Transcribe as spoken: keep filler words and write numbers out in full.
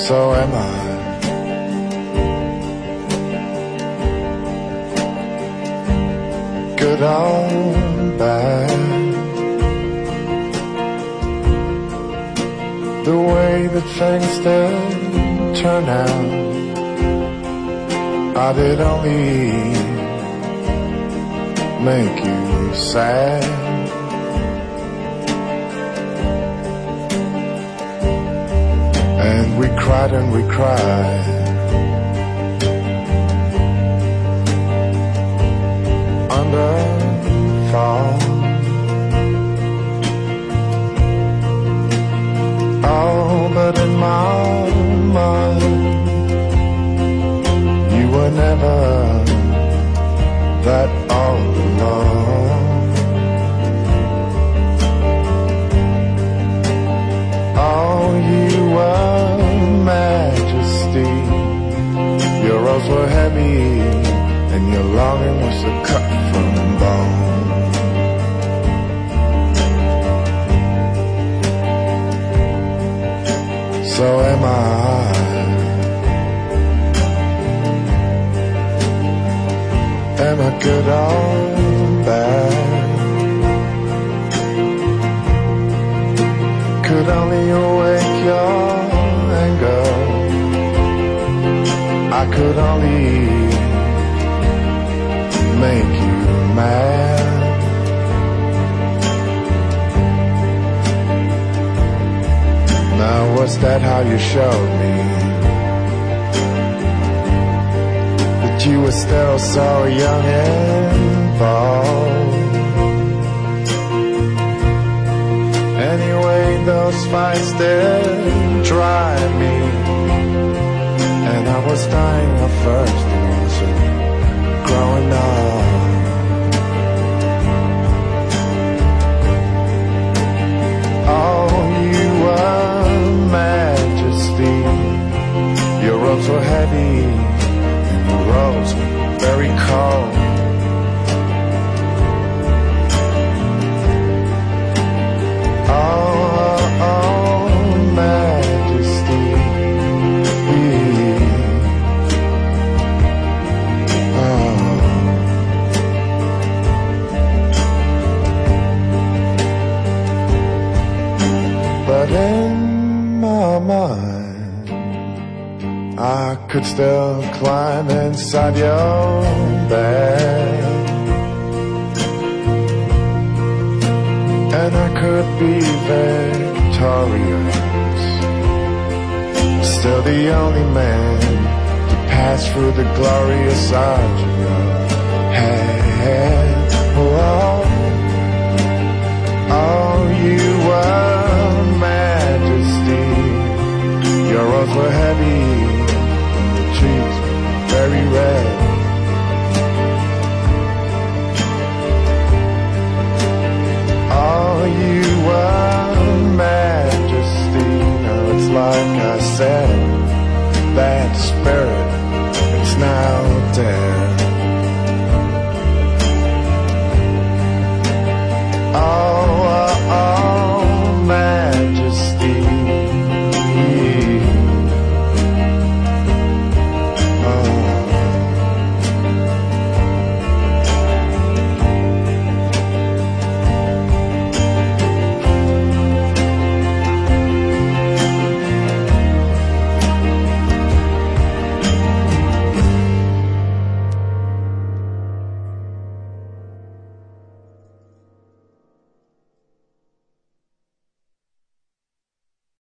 so am I. Good or bad, the way that things did turn out, I did only make you sad. And we cried and we cried under fall. Oh, but in my mind, you were never that all alone. Oh, you were majesty. Your rose were heavy, and your longing was a cut from bone. So am I. Am I good or bad? Could only awake your anger. I could only make you mad. Now was that how you showed me that you were still so young and bold? Anyway, those fights did drive me, and I was dying of thirst and also growing up. Oh, you were majesty. Your robes were heavy, and your robes were very cold. Oh, oh, majesty. Oh. But in my mind, I could still climb inside your bed, and I could be victorious, still the only man to pass through the glorious arches